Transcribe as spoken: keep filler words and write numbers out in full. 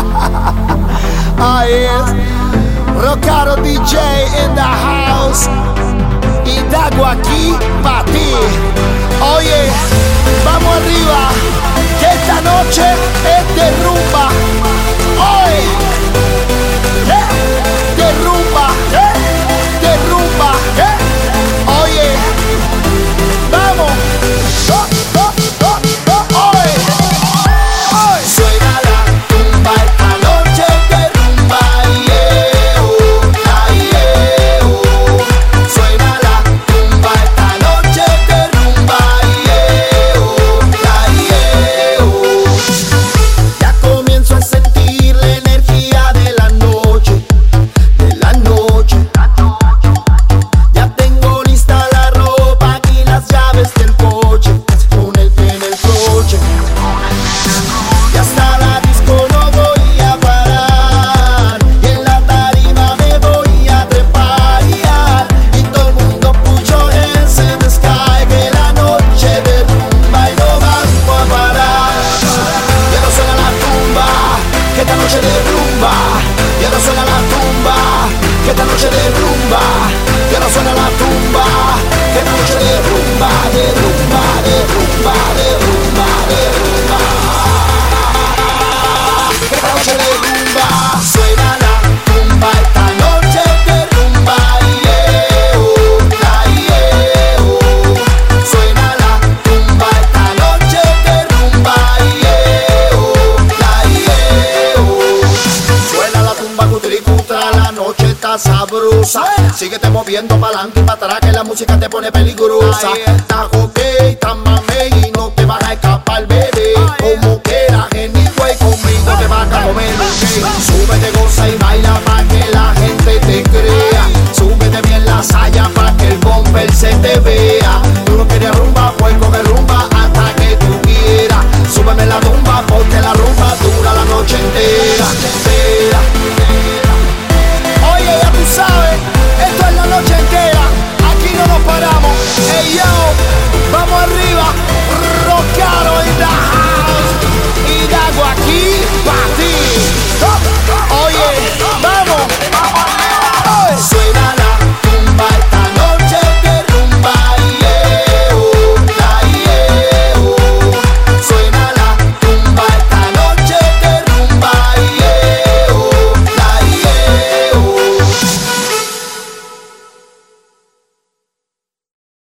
Ahí es Rocaro D J in the house. Y Dago aquí pa' ti. Oye, vamos arriba, que esta noche es de rumba. Hoy, eh, de rumba, eh, de rumba, eh. Oye, vamos. Oh, oh, oh, oh, hoy, hoy. Suena la tumba, esta noche de rumba. Yeah, oh, yeah, oh. Suena la tumba, esta noche de rumba. Yeah, oh, yeah, oh. Ya comienzo a sentir la energía de la noche, de la noche. Ya tengo lista la ropa y las llaves del coche, con el pie en el coche. Y hasta la disco no voy a parar, y en la tarima me voy a trepar. Y todo el mundo put your hands in the sky, que la noche de rumba y no vamos a parar. Ya no suena la tumba, que esta noche de rumba. Ya no suena la tumba, que esta noche de rumba. Ya no suena la tumba, que esta noche de rumba, de rumba, de rumba, de rumba, de rumba. Que esta noche de rumba. Suena la tumba, esta noche de rumba. Yeah, oh, yeah, oh. Suena la tumba, esta noche de rumba. Yeah, oh, yeah, oh. Suena la tumba cutiricutra, la noche está sabrosa. Síguete moviendo pa'lante y pa' atrás, que la música te pone peligrosa. Estás ok, estás mame y no te vas a escapar, bebé. Como quieras, anyway, conmigo te vas a comer, ok. Súbete, goza y baila pa' que la